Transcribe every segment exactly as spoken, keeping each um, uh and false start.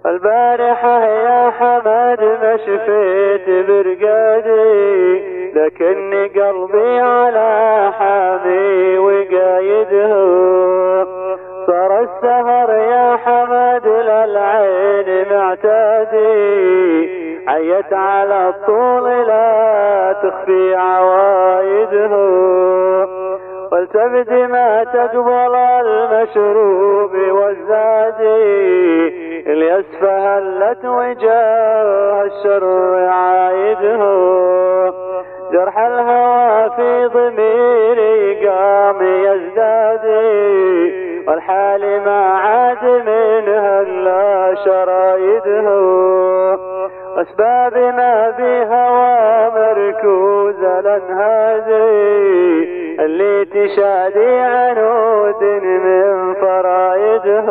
البارحة يا حمد ما شفيت برقادي، لكني قلبي على حامي وقايده. صار السهر يا حمد للعين معتادي، عيت على الطول لا تخفي عوايده. قلت ابدي ما تقبل المشروب والزادي، اليسفى هلت وجاه الشر عايده. جرح الهوى في ضميري قام يزدادي، والحال ما عاد منها الا شرايده. اسباب ما بهوى مركوزه لانهادي، اللي تشادي عنود من فرائده.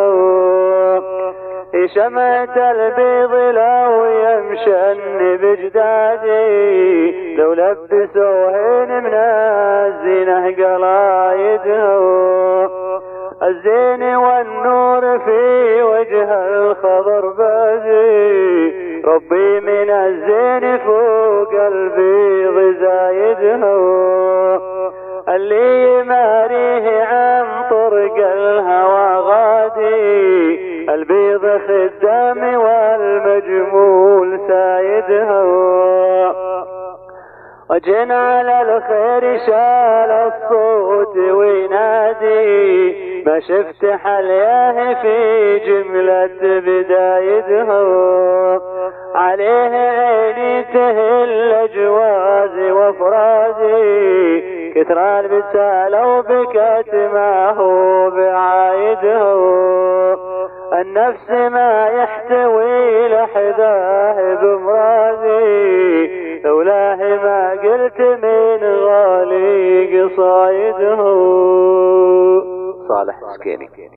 شمعة البيض لو يمشن بجدادي، لو لبسوهن من الزينة قلايده. الزين والنور في وجه الخضر بادي، ربي من الزين فوق البيض زايده. اللي يماريه عن طرق الهوى غادي، البيض خدام والمجمول سايده. وجن على الخير شال الصوت وينادي، ما شفت حلياه في جملة بدايده. عليه عيني تهل جوازي وافرادي، كثر البسالة وبكت ما هو بعايده. النفس ما يحتوي لحذاه بمرادي، لولاه ما قلت من غالي قصايده. صالح سكيني.